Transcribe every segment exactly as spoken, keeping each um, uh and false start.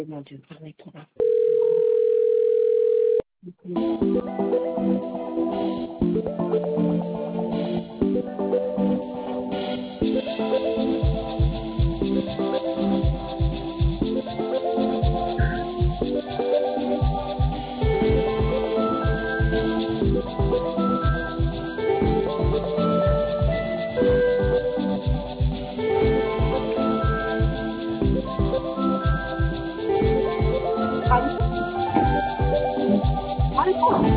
Mon Dieu, pardon, pardon. Allô? Allô?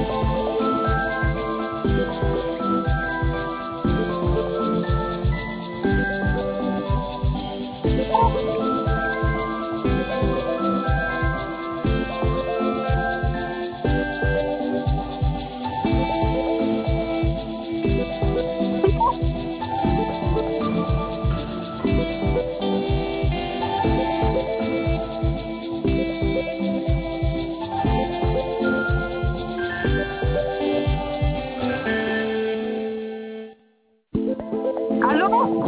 Allô?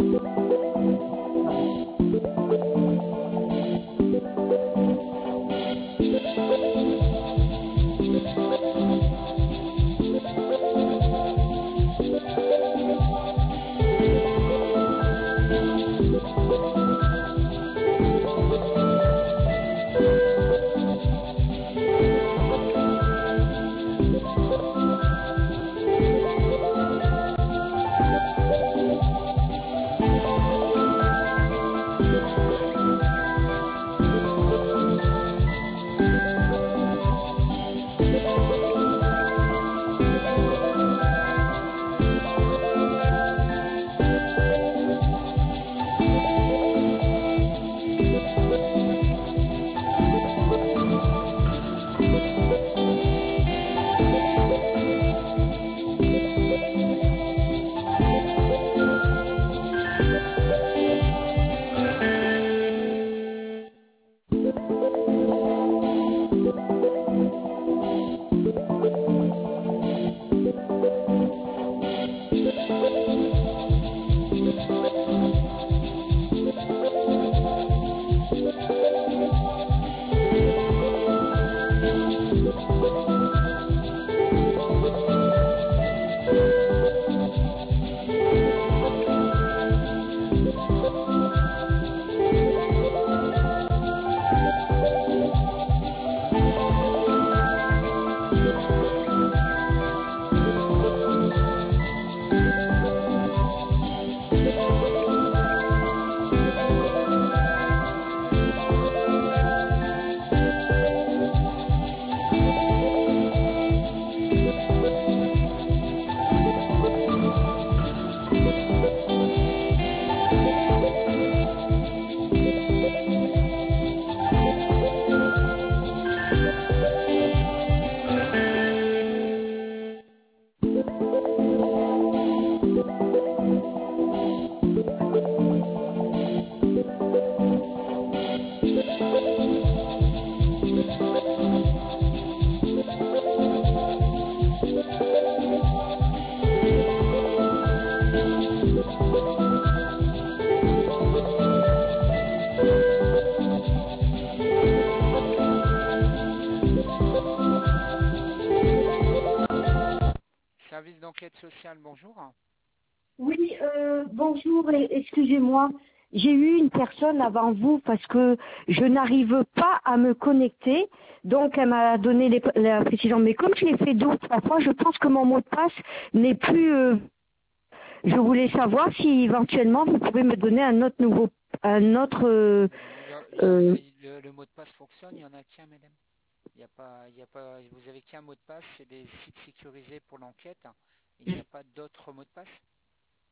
Service d'enquête sociale, bonjour. Oui, euh, bonjour, et- excusez-moi. J'ai eu une personne avant vous parce que je n'arrive pas à me connecter. Donc, elle m'a donné les, la précision. Mais comme je l'ai fait deux ou trois fois, je pense que mon mot de passe n'est plus... euh, je voulais savoir si éventuellement vous pouvez me donner un autre nouveau... Un autre... euh, Le, euh, le- le mot de passe fonctionne, il y en a qu'un, madame. Il y a pas, il y a pas, vous avez qu'un mot de passe, c'est des sites sécurisés pour l'enquête. Il n'y a pas d'autre mot de passe.